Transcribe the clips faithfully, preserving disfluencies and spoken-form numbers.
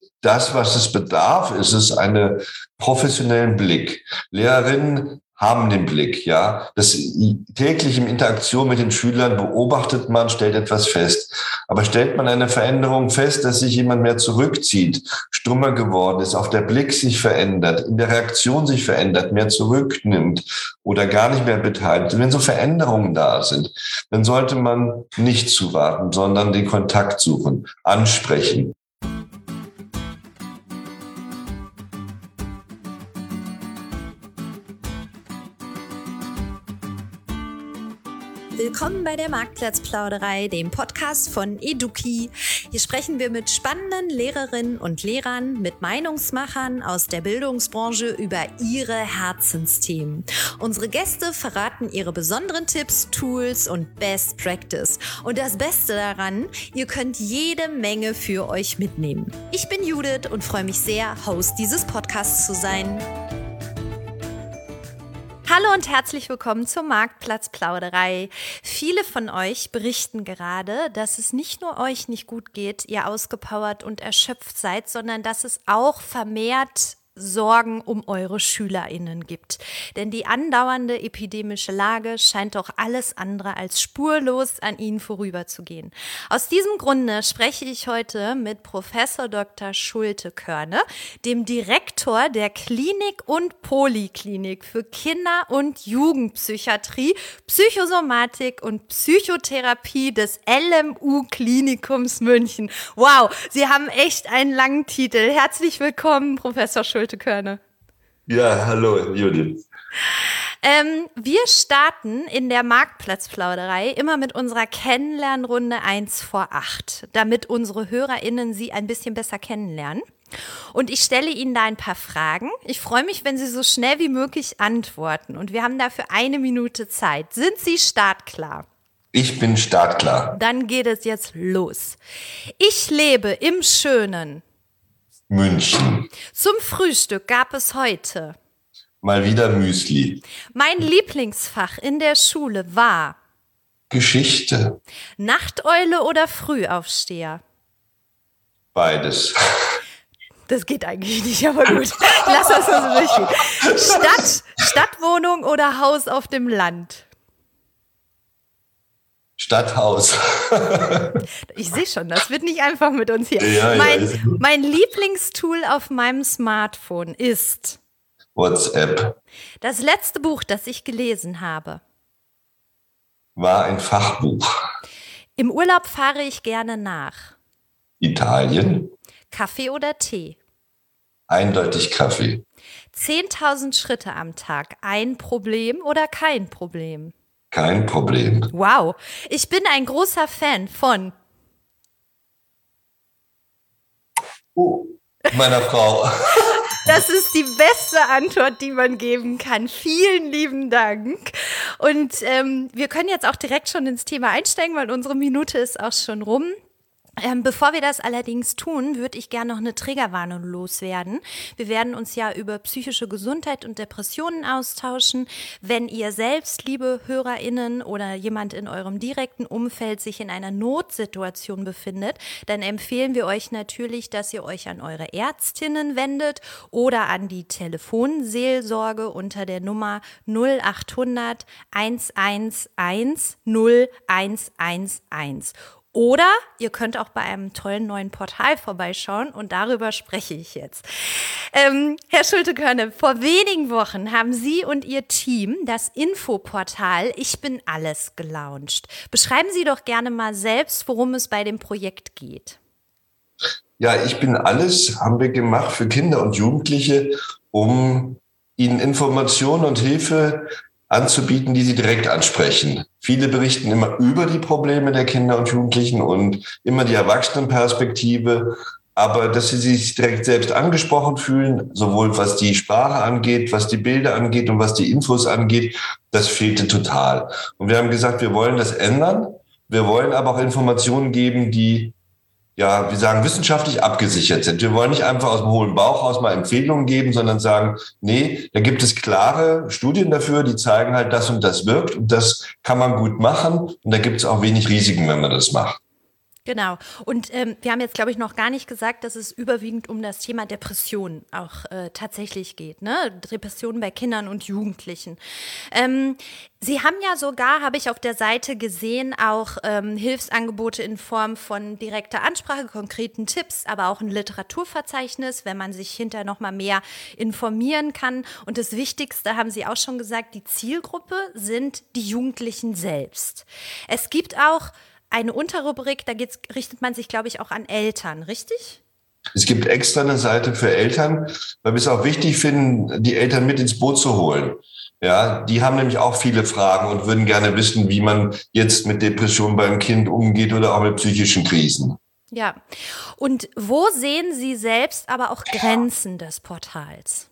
das, was es bedarf, ist es einen professionellen Blick. Lehrerinnen haben den Blick, ja. Das täglich in Interaktion mit den Schülern beobachtet man, stellt etwas fest. Aber stellt man eine Veränderung fest, dass sich jemand mehr zurückzieht, stummer geworden ist, auch der Blick sich verändert, in der Reaktion sich verändert, mehr zurücknimmt oder gar nicht mehr beteiligt. Wenn so Veränderungen da sind, dann sollte man nicht zuwarten, sondern den Kontakt suchen, ansprechen. Willkommen bei der Marktplatzplauderei, dem Podcast von Eduki. Hier sprechen wir mit spannenden Lehrerinnen und Lehrern, mit Meinungsmachern aus der Bildungsbranche über ihre Herzensthemen. Unsere Gäste verraten ihre besonderen Tipps, Tools und Best Practice. Und das Beste daran, ihr könnt jede Menge für euch mitnehmen. Ich bin Judith und freue mich sehr, Host dieses Podcasts zu sein. Hallo und herzlich willkommen zur Marktplatzplauderei. Viele von euch berichten gerade, dass es nicht nur euch nicht gut geht, ihr ausgepowert und erschöpft seid, sondern dass es auch vermehrt Sorgen um eure SchülerInnen gibt. Denn die andauernde epidemische Lage scheint doch alles andere als spurlos an ihnen vorüberzugehen. Aus diesem Grunde spreche ich heute mit Professor Doktor Schulte-Körne, dem Direktor der Klinik und Poliklinik für Kinder- und Jugendpsychiatrie, Psychosomatik und Psychotherapie des L M U-Klinikums München. Wow, Sie haben echt einen langen Titel. Herzlich willkommen, Professor Schulte. Körne. Ja, hallo Judith. Ähm, wir starten in der Marktplatzplauderei immer mit unserer Kennenlernrunde eins vor acht, damit unsere HörerInnen Sie ein bisschen besser kennenlernen. Und ich stelle Ihnen da ein paar Fragen. Ich freue mich, wenn Sie so schnell wie möglich antworten. Und wir haben dafür eine Minute Zeit. Sind Sie startklar? Ich bin startklar. Dann geht es jetzt los. Ich lebe im schönen München. Zum Frühstück gab es heute mal wieder Müsli. Mein Lieblingsfach in der Schule war Geschichte. Nachteule oder Frühaufsteher? Beides. Das geht eigentlich nicht, aber gut. Lass das mal so durchgehen. Stadt, Stadtwohnung oder Haus auf dem Land? Stadthaus. Ich sehe schon, das wird nicht einfach mit uns hier. Ja, mein, ja, mein Lieblingstool auf meinem Smartphone ist WhatsApp. Das letzte Buch, das ich gelesen habe, war ein Fachbuch. Im Urlaub fahre ich gerne nach Italien. Kaffee oder Tee? Eindeutig Kaffee. zehntausend Schritte am Tag, ein Problem oder kein Problem? Kein Problem. Wow, ich bin ein großer Fan von Oh, meiner Frau. Das ist die beste Antwort, die man geben kann. Vielen lieben Dank. Und ähm, wir können jetzt auch direkt schon ins Thema einsteigen, weil unsere Minute ist auch schon rum. Ähm, bevor wir das allerdings tun, würde ich gerne noch eine Triggerwarnung loswerden. Wir werden uns ja über psychische Gesundheit und Depressionen austauschen. Wenn ihr selbst, liebe HörerInnen oder jemand in eurem direkten Umfeld sich in einer Notsituation befindet, dann empfehlen wir euch natürlich, dass ihr euch an eure Ärztinnen wendet oder an die Telefonseelsorge unter der Nummer null achthundert eins eins eins null eins eins eins. Oder ihr könnt auch bei einem tollen neuen Portal vorbeischauen und darüber spreche ich jetzt. Ähm, Herr Schulte-Körne, vor wenigen Wochen haben Sie und Ihr Team das Infoportal Ich bin alles gelauncht. Beschreiben Sie doch gerne mal selbst, worum es bei dem Projekt geht. Ja, Ich bin alles haben wir gemacht für Kinder und Jugendliche, um ihnen Informationen und Hilfe anzubieten, die sie direkt ansprechen. Viele berichten immer über die Probleme der Kinder und Jugendlichen und immer die Erwachsenenperspektive, aber dass sie sich direkt selbst angesprochen fühlen, sowohl was die Sprache angeht, was die Bilder angeht und was die Infos angeht, das fehlte total. Und wir haben gesagt, wir wollen das ändern. Wir wollen aber auch Informationen geben, die ja, wir sagen, wissenschaftlich abgesichert sind. Wir wollen nicht einfach aus dem hohlen Bauch aus mal Empfehlungen geben, sondern sagen, nee, da gibt es klare Studien dafür, die zeigen halt, das und das wirkt und das kann man gut machen und da gibt es auch wenig Risiken, wenn man das macht. Genau. Und ähm, wir haben jetzt, glaube ich, noch gar nicht gesagt, dass es überwiegend um das Thema Depression auch äh, tatsächlich geht. Ne? Depressionen bei Kindern und Jugendlichen. Ähm, Sie haben ja sogar, habe ich auf der Seite gesehen, auch ähm, Hilfsangebote in Form von direkter Ansprache, konkreten Tipps, aber auch ein Literaturverzeichnis, wenn man sich hinterher noch mal mehr informieren kann. Und das Wichtigste, haben Sie auch schon gesagt, die Zielgruppe sind die Jugendlichen selbst. Es gibt auch eine Unterrubrik, da geht's, richtet man sich, glaube ich, auch an Eltern, richtig? Es gibt extra eine Seite für Eltern, weil wir es auch wichtig finden, die Eltern mit ins Boot zu holen. Ja, die haben nämlich auch viele Fragen und würden gerne wissen, wie man jetzt mit Depressionen beim Kind umgeht oder auch mit psychischen Krisen. Ja. Und wo sehen Sie selbst aber auch Grenzen des Portals?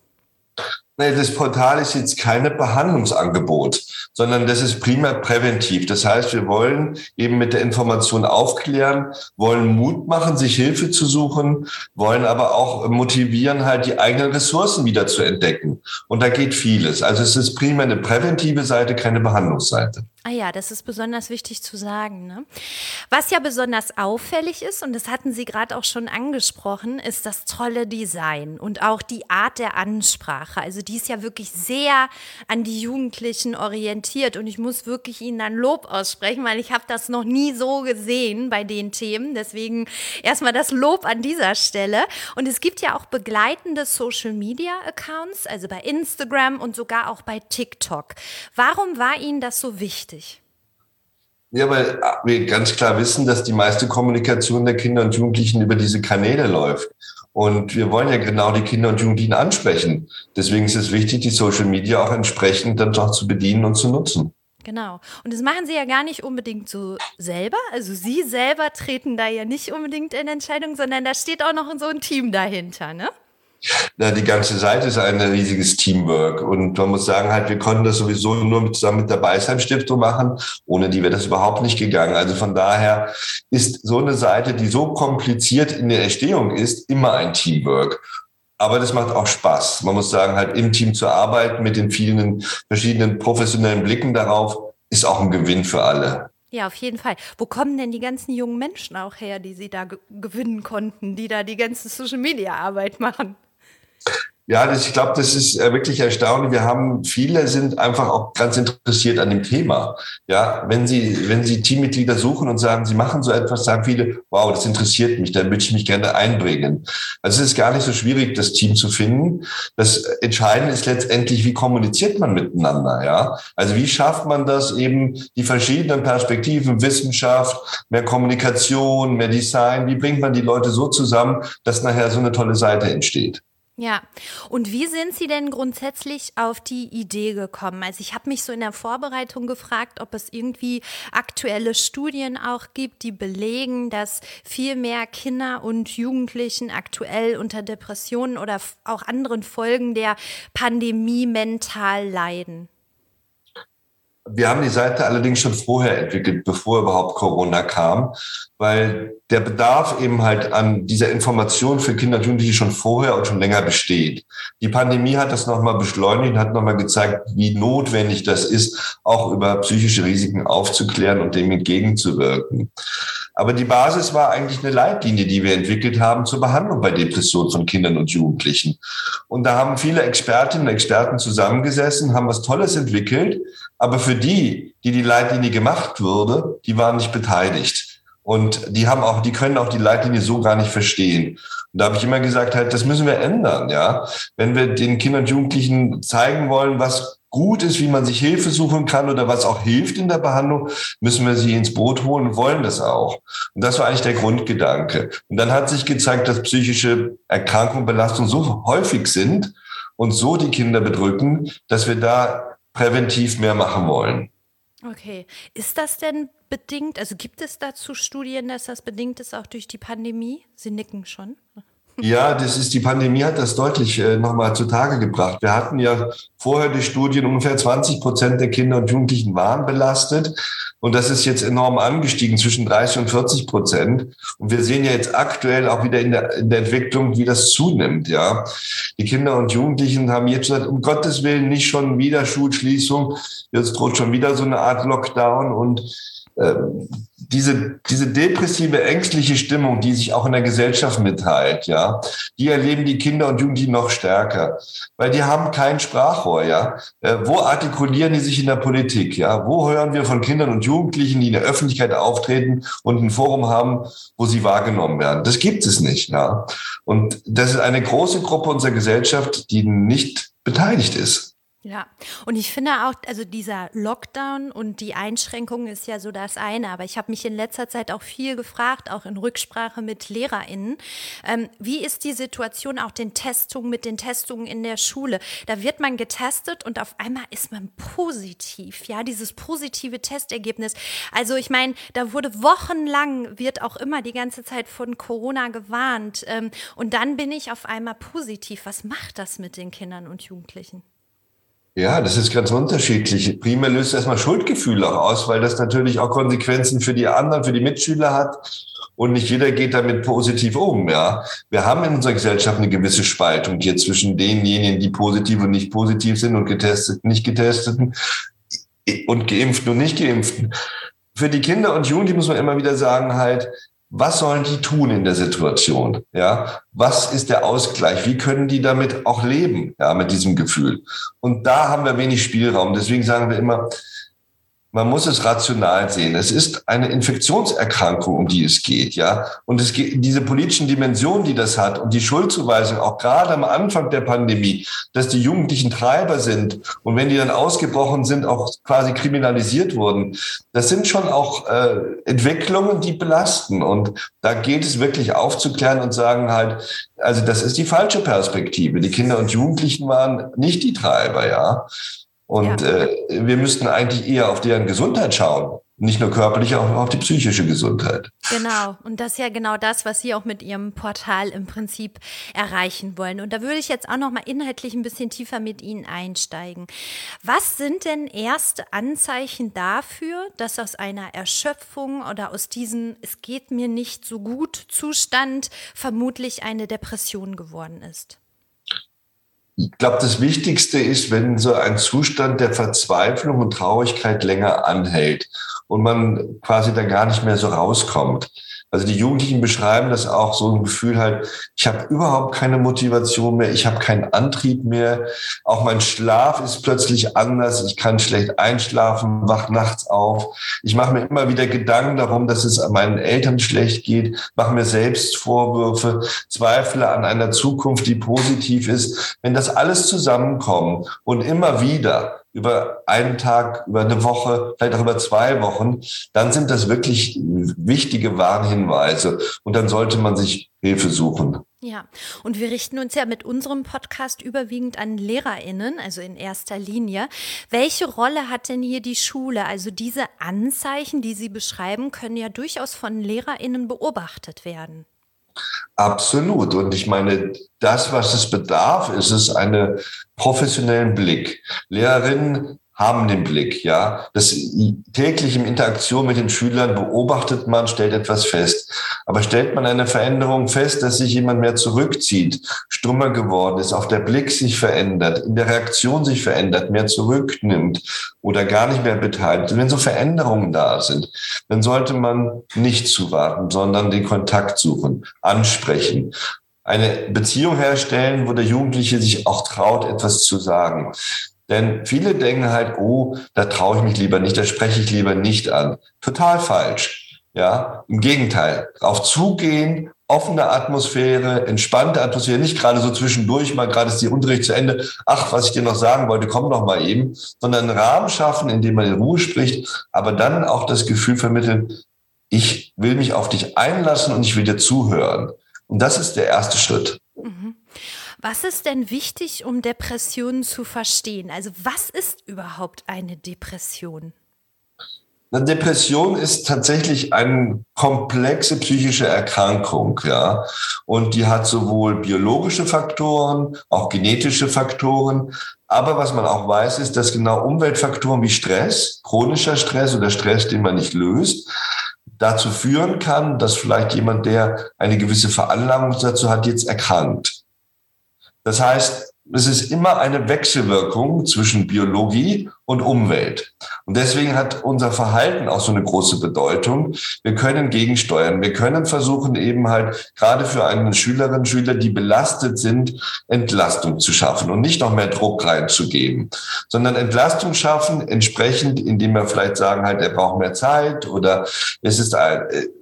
Das Portal ist jetzt keine Behandlungsangebot, sondern das ist primär präventiv. Das heißt, wir wollen eben mit der Information aufklären, wollen Mut machen, sich Hilfe zu suchen, wollen aber auch motivieren, halt die eigenen Ressourcen wieder zu entdecken. Und da geht vieles. Also es ist primär eine präventive Seite, keine Behandlungsseite. Ah ja, das ist besonders wichtig zu sagen, ne? Was ja besonders auffällig ist, und das hatten Sie gerade auch schon angesprochen, ist das tolle Design und auch die Art der Ansprache. Also die ist ja wirklich sehr an die Jugendlichen orientiert und ich muss wirklich Ihnen dann Lob aussprechen, weil ich habe das noch nie so gesehen bei den Themen. Deswegen erstmal das Lob an dieser Stelle. Und es gibt ja auch begleitende Social-Media-Accounts, also bei Instagram und sogar auch bei TikTok. Warum war Ihnen das so wichtig? Ja, weil wir ganz klar wissen, dass die meiste Kommunikation der Kinder und Jugendlichen über diese Kanäle läuft. Und wir wollen ja genau die Kinder und Jugendlichen ansprechen. Deswegen ist es wichtig, die Social Media auch entsprechend dann doch zu bedienen und zu nutzen. Genau. Und das machen Sie ja gar nicht unbedingt so selber. Also Sie selber treten da ja nicht unbedingt in Entscheidungen, sondern da steht auch noch so ein Team dahinter, ne? Na, die ganze Seite ist ein riesiges Teamwork. Und man muss sagen, halt, wir konnten das sowieso nur mit, zusammen mit der Beisheim-Stiftung machen. Ohne die wäre das überhaupt nicht gegangen. Also von daher ist so eine Seite, die so kompliziert in der Erstehung ist, immer ein Teamwork. Aber das macht auch Spaß. Man muss sagen, halt im Team zu arbeiten mit den vielen verschiedenen professionellen Blicken darauf, ist auch ein Gewinn für alle. Ja, auf jeden Fall. Wo kommen denn die ganzen jungen Menschen auch her, die Sie da ge- gewinnen konnten, die da die ganze Social-Media-Arbeit machen? Ja, das, ich glaube, das ist äh, wirklich erstaunlich. Wir haben viele sind einfach auch ganz interessiert an dem Thema. Ja, wenn Sie wenn Sie Teammitglieder suchen und sagen, Sie machen so etwas, sagen viele, wow, das interessiert mich, da würde ich mich gerne einbringen. Also es ist gar nicht so schwierig, das Team zu finden. Das Entscheidende ist letztendlich, wie kommuniziert man miteinander. Ja, also wie schafft man das eben die verschiedenen Perspektiven, Wissenschaft, mehr Kommunikation, mehr Design. Wie bringt man die Leute so zusammen, dass nachher so eine tolle Seite entsteht? Ja, und wie sind Sie denn grundsätzlich auf die Idee gekommen? Also ich habe mich so in der Vorbereitung gefragt, ob es irgendwie aktuelle Studien auch gibt, die belegen, dass viel mehr Kinder und Jugendlichen aktuell unter Depressionen oder auch anderen Folgen der Pandemie mental leiden. Wir haben die Seite allerdings schon vorher entwickelt, bevor überhaupt Corona kam, weil der Bedarf eben halt an dieser Information für Kinder und Jugendliche schon vorher und schon länger besteht. Die Pandemie hat das nochmal beschleunigt und hat nochmal gezeigt, wie notwendig das ist, auch über psychische Risiken aufzuklären und dem entgegenzuwirken. Aber die Basis war eigentlich eine Leitlinie, die wir entwickelt haben zur Behandlung bei Depressionen von Kindern und Jugendlichen. Und da haben viele Expertinnen und Experten zusammengesessen, haben was Tolles entwickelt. Aber für die, die die Leitlinie gemacht wurde, die waren nicht beteiligt. Und die haben auch, die können auch die Leitlinie so gar nicht verstehen. Und da habe ich immer gesagt, halt, das müssen wir ändern, ja. Wenn wir den Kindern und Jugendlichen zeigen wollen, was gut ist, wie man sich Hilfe suchen kann oder was auch hilft in der Behandlung, müssen wir sie ins Boot holen und wollen das auch. Und das war eigentlich der Grundgedanke. Und dann hat sich gezeigt, dass psychische Erkrankungen, Belastungen so häufig sind und so die Kinder bedrücken, dass wir da präventiv mehr machen wollen. Okay. Ist das denn bedingt, also gibt es dazu Studien, dass das bedingt ist auch durch die Pandemie? Sie nicken schon. Ja, das ist, die Pandemie hat das deutlich äh, nochmal zutage gebracht. Wir hatten ja vorher die Studien, ungefähr zwanzig Prozent der Kinder und Jugendlichen waren belastet. Und das ist jetzt enorm angestiegen, zwischen dreißig und vierzig Prozent. Und wir sehen ja jetzt aktuell auch wieder in der, in der Entwicklung, wie das zunimmt, ja. Die Kinder und Jugendlichen haben jetzt gesagt, um Gottes Willen nicht schon wieder Schulschließung. Jetzt droht schon wieder so eine Art Lockdown. Und ähm, diese, diese depressive, ängstliche Stimmung, die sich auch in der Gesellschaft mitteilt, ja, die erleben die Kinder und Jugendlichen noch stärker, weil die haben kein Sprachrohr, ja. Äh, wo artikulieren die sich in der Politik, ja? Wo hören wir von Kindern und Jugendlichen, die in der Öffentlichkeit auftreten und ein Forum haben, wo sie wahrgenommen werden? Das gibt es nicht, ja. Und das ist eine große Gruppe unserer Gesellschaft, die nicht beteiligt ist. Ja, und ich finde auch, also dieser Lockdown und die Einschränkungen ist ja so das eine, aber ich habe mich in letzter Zeit auch viel gefragt, auch in Rücksprache mit LehrerInnen, ähm, wie ist die Situation auch den Testungen, mit den Testungen in der Schule? Da wird man getestet und auf einmal ist man positiv, ja, dieses positive Testergebnis. Also ich meine, da wurde wochenlang, wird auch immer die ganze Zeit von Corona gewarnt, ähm, und dann bin ich auf einmal positiv. Was macht das mit den Kindern und Jugendlichen? Ja, das ist ganz unterschiedlich. Primär löst erstmal Schuldgefühle auch aus, weil das natürlich auch Konsequenzen für die anderen, für die Mitschüler hat. Und nicht jeder geht damit positiv um, ja. Wir haben in unserer Gesellschaft eine gewisse Spaltung hier zwischen denjenigen, die positiv und nicht positiv sind und getesteten, nicht getesteten und Geimpften und nicht Geimpften. Für die Kinder und Jugendlichen muss man immer wieder sagen halt, was sollen die tun in der Situation? Ja, was ist der Ausgleich? Wie können die damit auch leben? Ja, mit diesem Gefühl. Und da haben wir wenig Spielraum. Deswegen sagen wir immer, man muss es rational sehen. Es ist eine Infektionserkrankung, um die es geht, ja. Und es geht, diese politischen Dimensionen, die das hat und die Schuldzuweisung, auch gerade am Anfang der Pandemie, dass die Jugendlichen Treiber sind und wenn die dann ausgebrochen sind, auch quasi kriminalisiert wurden. Das sind schon auch äh, Entwicklungen, die belasten. Und da geht es wirklich aufzuklären und sagen halt, also das ist die falsche Perspektive. Die Kinder und Jugendlichen waren nicht die Treiber, ja. Und ja. äh, wir müssten eigentlich eher auf deren Gesundheit schauen. Nicht nur körperlich, auch auf die psychische Gesundheit. Genau. Und das ist ja genau das, was Sie auch mit Ihrem Portal im Prinzip erreichen wollen. Und da würde ich jetzt auch noch mal inhaltlich ein bisschen tiefer mit Ihnen einsteigen. Was sind denn erste Anzeichen dafür, dass aus einer Erschöpfung oder aus diesem "Es geht mir nicht so gut" Zustand vermutlich eine Depression geworden ist? Ich glaube, das Wichtigste ist, wenn so ein Zustand der Verzweiflung und Traurigkeit länger anhält und man quasi da gar nicht mehr so rauskommt. Also die Jugendlichen beschreiben das auch, so ein Gefühl halt, ich habe überhaupt keine Motivation mehr, ich habe keinen Antrieb mehr, auch mein Schlaf ist plötzlich anders, ich kann schlecht einschlafen, wach nachts auf. Ich mache mir immer wieder Gedanken darum, dass es meinen Eltern schlecht geht, mache mir selbst Vorwürfe, zweifle an einer Zukunft, die positiv ist. Wenn das alles zusammenkommt und immer wieder über einen Tag, über eine Woche, vielleicht auch über zwei Wochen, dann sind das wirklich wichtige Warnhinweise. Und dann sollte man sich Hilfe suchen. Ja, und wir richten uns ja mit unserem Podcast überwiegend an LehrerInnen, also in erster Linie. Welche Rolle hat denn hier die Schule? Also diese Anzeichen, die Sie beschreiben, können ja durchaus von LehrerInnen beobachtet werden. Absolut. Und ich meine, das, was es bedarf, ist es einen professionellen Blick. Lehrerinnen haben den Blick, ja. Das täglich in Interaktion mit den Schülern beobachtet man, stellt etwas fest. Aber stellt man eine Veränderung fest, dass sich jemand mehr zurückzieht, stummer geworden ist, auch der Blick sich verändert, in der Reaktion sich verändert, mehr zurücknimmt oder gar nicht mehr beteiligt. Und wenn so Veränderungen da sind, dann sollte man nicht zuwarten, sondern den Kontakt suchen, ansprechen. Eine Beziehung herstellen, wo der Jugendliche sich auch traut, etwas zu sagen. Denn viele denken halt, oh, da traue ich mich lieber nicht, da spreche ich lieber nicht an. Total falsch. Ja, im Gegenteil. Auf zugehen, offene Atmosphäre, entspannte Atmosphäre, nicht gerade so zwischendurch, mal gerade ist die Unterricht zu Ende. Ach, was ich dir noch sagen wollte, komm noch mal eben. Sondern einen Rahmen schaffen, in dem man in Ruhe spricht, aber dann auch das Gefühl vermitteln, ich will mich auf dich einlassen und ich will dir zuhören. Und das ist der erste Schritt. Mhm. Was ist denn wichtig, um Depressionen zu verstehen? Also was ist überhaupt eine Depression? Eine Depression ist tatsächlich eine komplexe psychische Erkrankung, ja. Und die hat sowohl biologische Faktoren, auch genetische Faktoren. Aber was man auch weiß, ist, dass genau Umweltfaktoren wie Stress, chronischer Stress oder Stress, den man nicht löst, dazu führen kann, dass vielleicht jemand, der eine gewisse Veranlagung dazu hat, jetzt erkrankt. Das heißt, es ist immer eine Wechselwirkung zwischen Biologie und Umwelt. Und deswegen hat unser Verhalten auch so eine große Bedeutung. Wir können gegensteuern. Wir können versuchen, eben halt gerade für einen Schülerinnen und Schüler, die belastet sind, Entlastung zu schaffen und nicht noch mehr Druck reinzugeben, sondern Entlastung schaffen, entsprechend, indem wir vielleicht sagen, halt, er braucht mehr Zeit oder es ist ein,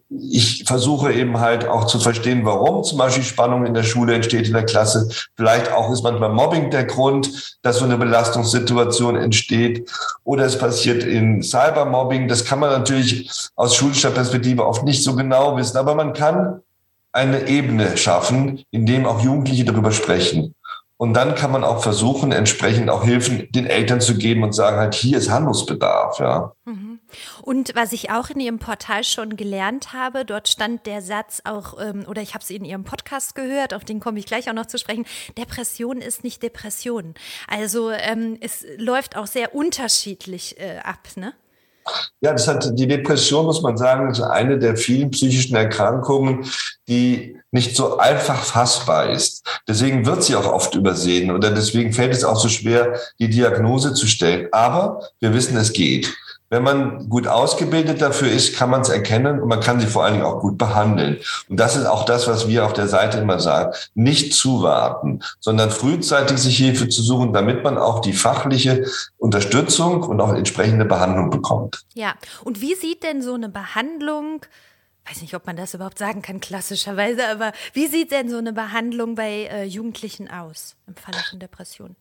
ich versuche eben halt auch zu verstehen, warum zum Beispiel Spannung in der Schule entsteht, in der Klasse. Vielleicht auch ist manchmal Mobbing der Grund, dass so eine Belastungssituation entsteht. Oder es passiert in Cybermobbing. Das kann man natürlich aus schulischer Perspektive oft nicht so genau wissen. Aber man kann eine Ebene schaffen, in dem auch Jugendliche darüber sprechen. Und dann kann man auch versuchen, entsprechend auch Hilfen den Eltern zu geben und sagen halt, hier ist Handlungsbedarf, ja. Mhm. Und was ich auch in Ihrem Portal schon gelernt habe, dort stand der Satz auch, ähm, oder ich habe es in Ihrem Podcast gehört, auf den komme ich gleich auch noch zu sprechen, Depression ist nicht Depression. Also ähm, es läuft auch sehr unterschiedlich äh, ab, ne? Ja, das hat die Depression, muss man sagen, ist eine der vielen psychischen Erkrankungen, die nicht so einfach fassbar ist. Deswegen wird sie auch oft übersehen oder deswegen fällt es auch so schwer, die Diagnose zu stellen. Aber wir wissen, es geht. Wenn man gut ausgebildet dafür ist, kann man es erkennen und man kann sie vor allen Dingen auch gut behandeln. Und das ist auch das, was wir auf der Seite immer sagen. Nicht zuwarten, sondern frühzeitig sich Hilfe zu suchen, damit man auch die fachliche Unterstützung und auch entsprechende Behandlung bekommt. Ja, und wie sieht denn so eine Behandlung, weiß nicht, ob man das überhaupt sagen kann, klassischerweise, aber wie sieht denn so eine Behandlung bei äh, Jugendlichen aus im Falle von Depressionen?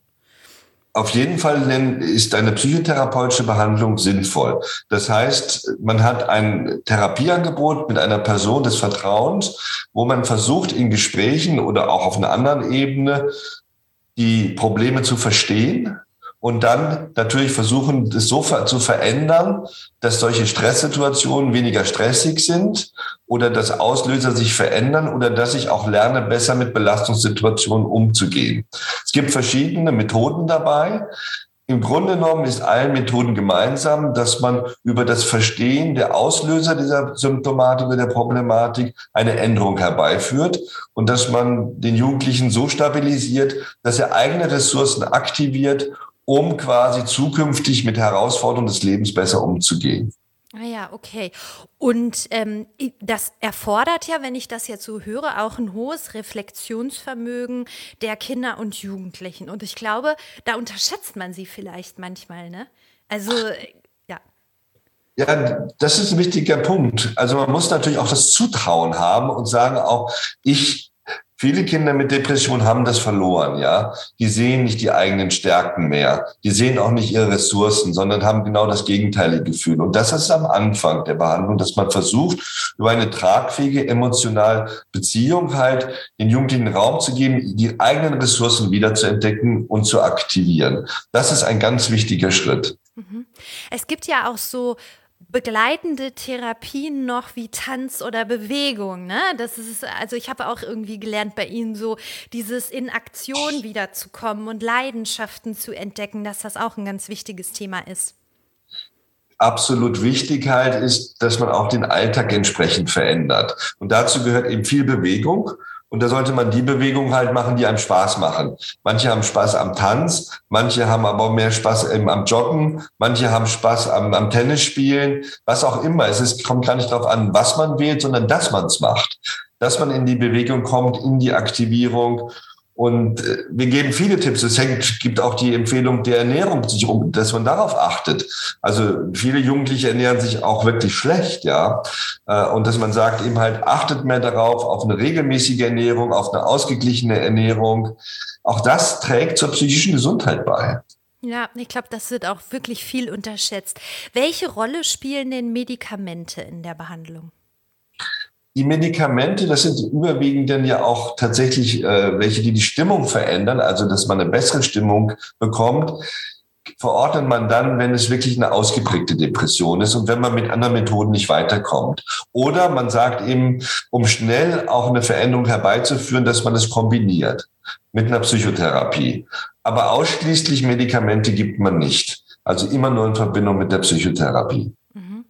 Auf jeden Fall ist eine psychotherapeutische Behandlung sinnvoll. Das heißt, man hat ein Therapieangebot mit einer Person des Vertrauens, wo man versucht, in Gesprächen oder auch auf einer anderen Ebene die Probleme zu verstehen und dann natürlich versuchen, das so zu verändern, dass solche Stresssituationen weniger stressig sind oder dass Auslöser sich verändern oder dass ich auch lerne, besser mit Belastungssituationen umzugehen. Es gibt verschiedene Methoden dabei. Im Grunde genommen ist allen Methoden gemeinsam, dass man über das Verstehen der Auslöser dieser Symptomatik oder der Problematik eine Änderung herbeiführt und dass man den Jugendlichen so stabilisiert, dass er eigene Ressourcen aktiviert, um quasi zukünftig mit Herausforderungen des Lebens besser umzugehen. Ah ja, okay. Und ähm, das erfordert ja, wenn ich das jetzt so höre, auch ein hohes Reflexionsvermögen der Kinder und Jugendlichen. Und ich glaube, da unterschätzt man sie vielleicht manchmal, ne? Also, ja. Ja, das ist ein wichtiger Punkt. Also man muss natürlich auch das Zutrauen haben und sagen auch, ich Viele Kinder mit Depression haben das verloren, ja. Die sehen nicht die eigenen Stärken mehr. Die sehen auch nicht ihre Ressourcen, sondern haben genau das gegenteilige Gefühl. Und das ist am Anfang der Behandlung, dass man versucht, über eine tragfähige emotionale Beziehung halt den Jugendlichen Raum zu geben, die eigenen Ressourcen wieder zu entdecken und zu aktivieren. Das ist ein ganz wichtiger Schritt. Es gibt ja auch so begleitende Therapien noch wie Tanz oder Bewegung, ne? Das ist, also ich habe auch irgendwie gelernt bei Ihnen so, dieses in Aktion wiederzukommen und Leidenschaften zu entdecken, dass das auch ein ganz wichtiges Thema ist. Absolut wichtig halt ist, dass man auch den Alltag entsprechend verändert. Und dazu gehört eben viel Bewegung. Und da sollte man die Bewegungen halt machen, die einem Spaß machen. Manche haben Spaß am Tanz, manche haben aber mehr Spaß am Joggen, manche haben Spaß am, am Tennisspielen, was auch immer. Es ist, kommt gar nicht darauf an, was man wählt, sondern dass man es macht. Dass man in die Bewegung kommt, in die Aktivierung. Und äh, wir geben viele Tipps. Es hängt, gibt auch die Empfehlung der Ernährung, dass man darauf achtet. Also viele Jugendliche ernähren sich auch wirklich schlecht, ja. Äh, und dass man sagt eben halt, achtet mehr darauf, auf eine regelmäßige Ernährung, auf eine ausgeglichene Ernährung. Auch das trägt zur psychischen Gesundheit bei. Ja, ich glaube, das wird auch wirklich viel unterschätzt. Welche Rolle spielen denn Medikamente in der Behandlung? Die Medikamente, das sind überwiegend dann ja auch tatsächlich äh, welche, die die Stimmung verändern, also dass man eine bessere Stimmung bekommt, verordnet man dann, wenn es wirklich eine ausgeprägte Depression ist und wenn man mit anderen Methoden nicht weiterkommt. Oder man sagt eben, um schnell auch eine Veränderung herbeizuführen, dass man es kombiniert mit einer Psychotherapie. Aber ausschließlich Medikamente gibt man nicht. Also immer nur in Verbindung mit der Psychotherapie.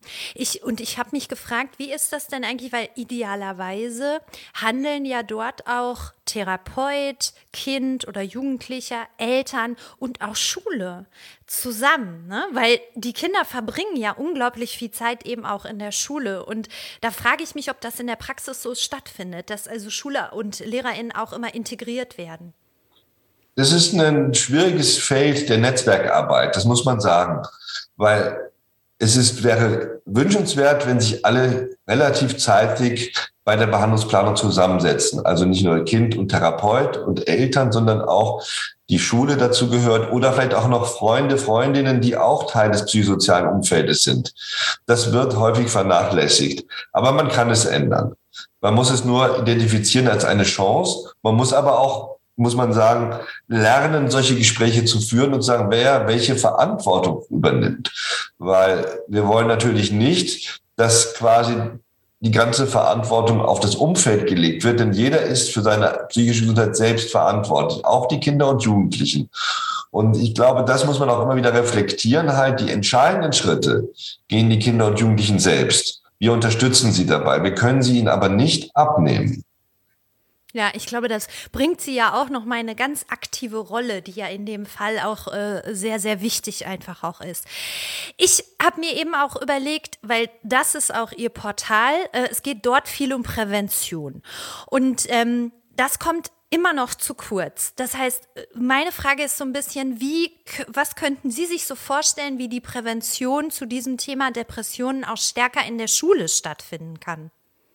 Ich, und ich habe mich gefragt, wie ist das denn eigentlich, weil idealerweise handeln ja dort auch Therapeut, Kind oder Jugendlicher, Eltern und auch Schule zusammen, ne? Weil die Kinder verbringen ja unglaublich viel Zeit eben auch in der Schule und da frage ich mich, ob das in der Praxis so stattfindet, dass also Schule und LehrerInnen auch immer integriert werden. Das ist ein schwieriges Feld der Netzwerkarbeit, das muss man sagen, weil es ist, wäre wünschenswert, wenn sich alle relativ zeitig bei der Behandlungsplanung zusammensetzen. Also nicht nur Kind und Therapeut und Eltern, sondern auch die Schule dazu gehört oder vielleicht auch noch Freunde, Freundinnen, die auch Teil des psychosozialen Umfeldes sind. Das wird häufig vernachlässigt. Aber man kann es ändern. Man muss es nur identifizieren als eine Chance. Man muss aber auch, muss man sagen, lernen, solche Gespräche zu führen und sagen, wer welche Verantwortung übernimmt. Weil wir wollen natürlich nicht, dass quasi die ganze Verantwortung auf das Umfeld gelegt wird, denn jeder ist für seine psychische Gesundheit selbst verantwortlich, auch die Kinder und Jugendlichen. Und ich glaube, das muss man auch immer wieder reflektieren, halt die entscheidenden Schritte gehen die Kinder und Jugendlichen selbst. Wir unterstützen sie dabei, wir können sie ihnen aber nicht abnehmen. Ja, ich glaube, das bringt sie ja auch noch mal eine ganz aktive Rolle, die ja in dem Fall auch äh, sehr, sehr wichtig einfach auch ist. Ich habe mir eben auch überlegt, weil das ist auch ihr Portal, äh, es geht dort viel um Prävention. Und ähm, das kommt immer noch zu kurz. Das heißt, meine Frage ist so ein bisschen, wie, was könnten Sie sich so vorstellen, wie die Prävention zu diesem Thema Depressionen auch stärker in der Schule stattfinden kann?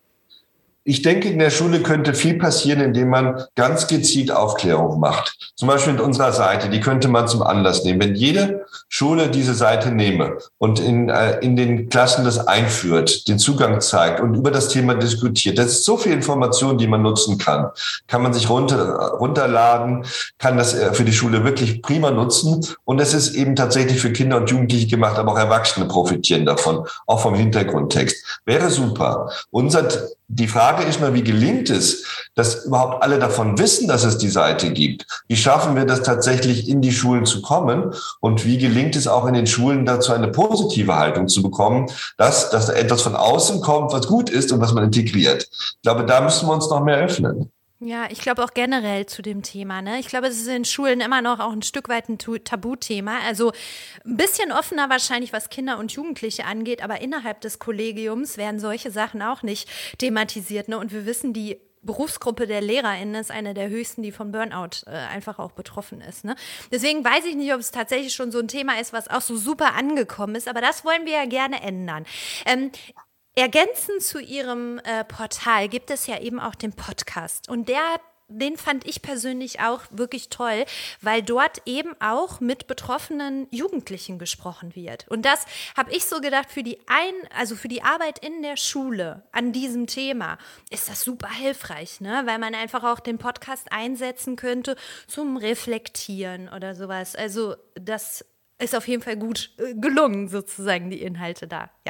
Ich denke, in der Schule könnte viel passieren, indem man ganz gezielt Aufklärung macht. Zum Beispiel mit unserer Seite, die könnte man zum Anlass nehmen. Wenn jede Schule diese Seite nehme und in, äh, in den Klassen das einführt, den Zugang zeigt und über das Thema diskutiert, das ist so viel Information, die man nutzen kann. Kann man sich runter, runterladen, kann das für die Schule wirklich prima nutzen. Und es ist eben tatsächlich für Kinder und Jugendliche gemacht, aber auch Erwachsene profitieren davon, auch vom Hintergrundtext. Wäre super. Unser Die Frage ist nur, wie gelingt es, dass überhaupt alle davon wissen, dass es die Seite gibt? Wie schaffen wir das tatsächlich in die Schulen zu kommen? Und wie gelingt es auch in den Schulen dazu eine positive Haltung zu bekommen, dass, dass da etwas von außen kommt, was gut ist und was man integriert? Ich glaube, da müssen wir uns noch mehr öffnen. Ja, ich glaube auch generell zu dem Thema, ne? Ich glaube, es ist in Schulen immer noch auch ein Stück weit ein Tabuthema. Also ein bisschen offener wahrscheinlich, was Kinder und Jugendliche angeht, aber innerhalb des Kollegiums werden solche Sachen auch nicht thematisiert, ne? Und wir wissen, die Berufsgruppe der LehrerInnen ist eine der höchsten, die von Burnout äh, einfach auch betroffen ist, ne? Deswegen weiß ich nicht, ob es tatsächlich schon so ein Thema ist, was auch so super angekommen ist, aber das wollen wir ja gerne ändern. Ähm, Ergänzend zu Ihrem äh, Portal gibt es ja eben auch den Podcast und der, den fand ich persönlich auch wirklich toll, weil dort eben auch mit betroffenen Jugendlichen gesprochen wird. Und das habe ich so gedacht, für die ein, also für die Arbeit in der Schule an diesem Thema ist das super hilfreich, ne? Weil man einfach auch den Podcast einsetzen könnte zum Reflektieren oder sowas. Also das ist auf jeden Fall gut äh, gelungen, sozusagen die Inhalte da, ja.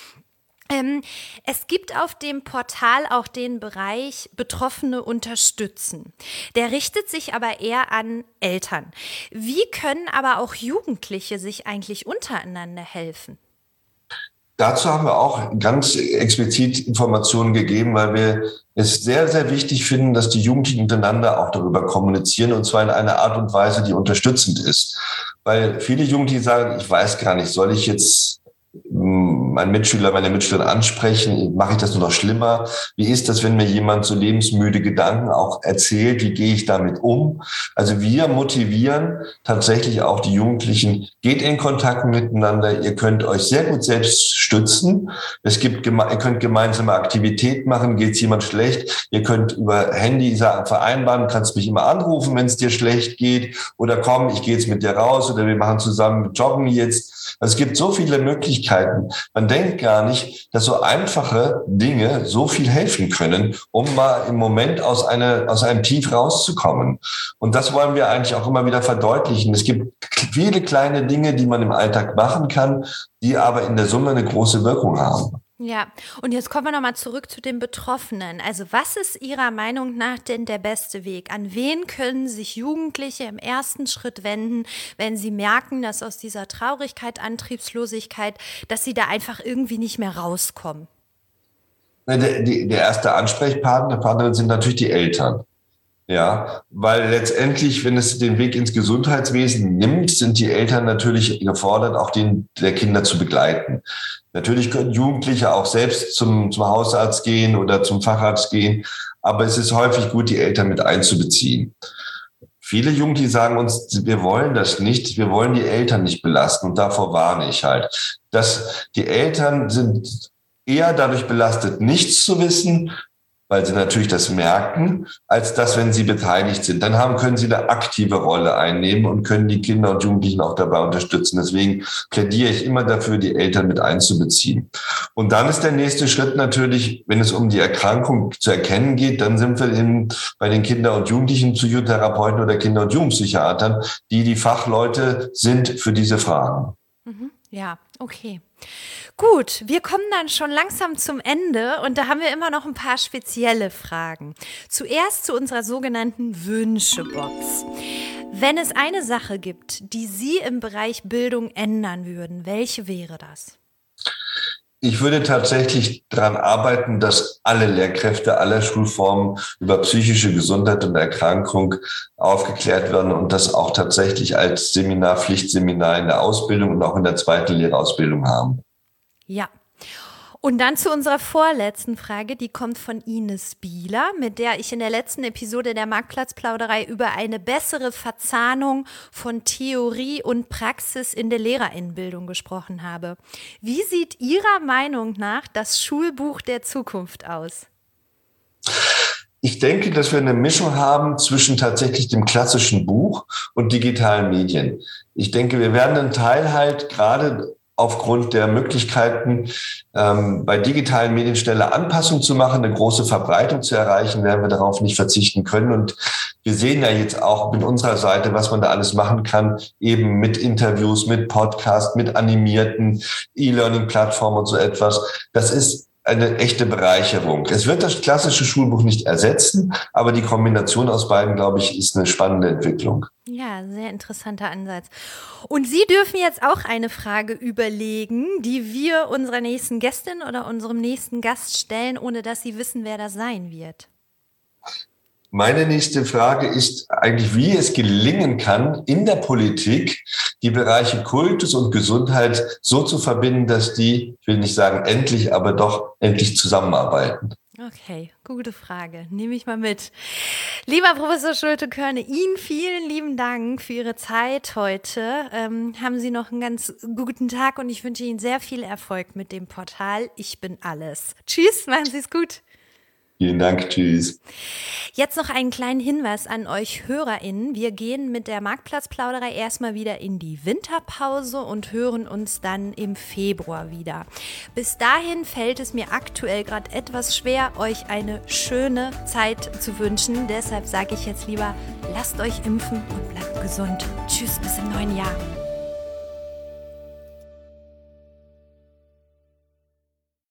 Ähm, es gibt auf dem Portal auch den Bereich Betroffene unterstützen. Der richtet sich aber eher an Eltern. Wie können aber auch Jugendliche sich eigentlich untereinander helfen? Dazu haben wir auch ganz explizit Informationen gegeben, weil wir es sehr, sehr wichtig finden, dass die Jugendlichen untereinander auch darüber kommunizieren und zwar in einer Art und Weise, die unterstützend ist. Weil viele Jugendliche sagen, ich weiß gar nicht, soll ich jetzt meinen Mitschüler, meine Mitschüler ansprechen, mache ich das nur noch schlimmer? Wie ist das, wenn mir jemand so lebensmüde Gedanken auch erzählt? Wie gehe ich damit um? Also wir motivieren tatsächlich auch die Jugendlichen, geht in Kontakt miteinander. Ihr könnt euch sehr gut selbst stützen. Es gibt, ihr könnt gemeinsame Aktivität machen. Geht es jemand schlecht? Ihr könnt über Handy Sachen vereinbaren, kannst mich immer anrufen, wenn es dir schlecht geht. Oder komm, ich gehe jetzt mit dir raus oder wir machen zusammen Joggen jetzt. Also es gibt so viele Möglichkeiten. Man denkt gar nicht, dass so einfache Dinge so viel helfen können, um mal im Moment aus, einer, aus einem Tief rauszukommen. Und das wollen wir eigentlich auch immer wieder verdeutlichen. Es gibt viele kleine Dinge, die man im Alltag machen kann, die aber in der Summe eine große Wirkung haben. Ja, und jetzt kommen wir nochmal zurück zu den Betroffenen. Also was ist Ihrer Meinung nach denn der beste Weg? An wen können sich Jugendliche im ersten Schritt wenden, wenn sie merken, dass aus dieser Traurigkeit, Antriebslosigkeit, dass sie da einfach irgendwie nicht mehr rauskommen? Der, die, der erste Ansprechpartner Partnerin sind natürlich die Eltern. Ja, weil letztendlich, wenn es den Weg ins Gesundheitswesen nimmt, sind die Eltern natürlich gefordert, auch den der Kinder zu begleiten. Natürlich können Jugendliche auch selbst zum, zum Hausarzt gehen oder zum Facharzt gehen, aber es ist häufig gut, die Eltern mit einzubeziehen. Viele Jugendliche sagen uns, wir wollen das nicht, wir wollen die Eltern nicht belasten und davor warne ich halt. Dass die Eltern sind eher dadurch belastet, nichts zu wissen, weil sie natürlich das merken, als dass, wenn sie beteiligt sind. Dann haben, können sie eine aktive Rolle einnehmen und können die Kinder und Jugendlichen auch dabei unterstützen. Deswegen plädiere ich immer dafür, die Eltern mit einzubeziehen. Und dann ist der nächste Schritt natürlich, wenn es um die Erkrankung zu erkennen geht, dann sind wir in, bei den Kinder- und Jugendlichen Psychotherapeuten oder Kinder- und Jugendpsychiatern, die die Fachleute sind für diese Fragen. Mhm. Ja, okay. Gut, wir kommen dann schon langsam zum Ende und da haben wir immer noch ein paar spezielle Fragen. Zuerst zu unserer sogenannten Wünschebox. Wenn es eine Sache gibt, die Sie im Bereich Bildung ändern würden, welche wäre das? Ich würde tatsächlich daran arbeiten, dass alle Lehrkräfte aller Schulformen über psychische Gesundheit und Erkrankung aufgeklärt werden und das auch tatsächlich als Seminar, Pflichtseminar in der Ausbildung und auch in der zweiten Lehrausbildung haben. Ja. Und dann zu unserer vorletzten Frage, die kommt von Ines Bieler, mit der ich in der letzten Episode der Marktplatzplauderei über eine bessere Verzahnung von Theorie und Praxis in der Lehrerinnenbildung gesprochen habe. Wie sieht Ihrer Meinung nach das Schulbuch der Zukunft aus? Ich denke, dass wir eine Mischung haben zwischen tatsächlich dem klassischen Buch und digitalen Medien. Ich denke, wir werden einen Teil halt gerade aufgrund der Möglichkeiten, ähm, bei digitalen Medien schnelle Anpassungen zu machen, eine große Verbreitung zu erreichen, werden wir darauf nicht verzichten können. Und wir sehen ja jetzt auch mit unserer Seite, was man da alles machen kann, eben mit Interviews, mit Podcasts, mit animierten E-Learning-Plattformen und so etwas. Das ist eine echte Bereicherung. Es wird das klassische Schulbuch nicht ersetzen, aber die Kombination aus beiden, glaube ich, ist eine spannende Entwicklung. Ja, sehr interessanter Ansatz. Und Sie dürfen jetzt auch eine Frage überlegen, die wir unserer nächsten Gästin oder unserem nächsten Gast stellen, ohne dass Sie wissen, wer das sein wird. Meine nächste Frage ist eigentlich, wie es gelingen kann, in der Politik die Bereiche Kultus und Gesundheit so zu verbinden, dass die, ich will nicht sagen endlich, aber doch endlich zusammenarbeiten. Okay, gute Frage. Nehme ich mal mit. Lieber Professor Schulte-Körne, Ihnen vielen lieben Dank für Ihre Zeit heute. Ähm, haben Sie noch einen ganz guten Tag und ich wünsche Ihnen sehr viel Erfolg mit dem Portal Ich bin alles. Tschüss, machen Sie es gut. Vielen Dank, tschüss. Jetzt noch einen kleinen Hinweis an euch HörerInnen. Wir gehen mit der Marktplatzplauderei erstmal wieder in die Winterpause und hören uns dann im Februar wieder. Bis dahin fällt es mir aktuell gerade etwas schwer, euch eine schöne Zeit zu wünschen. Deshalb sage ich jetzt lieber, lasst euch impfen und bleibt gesund. Tschüss, bis im neuen Jahr.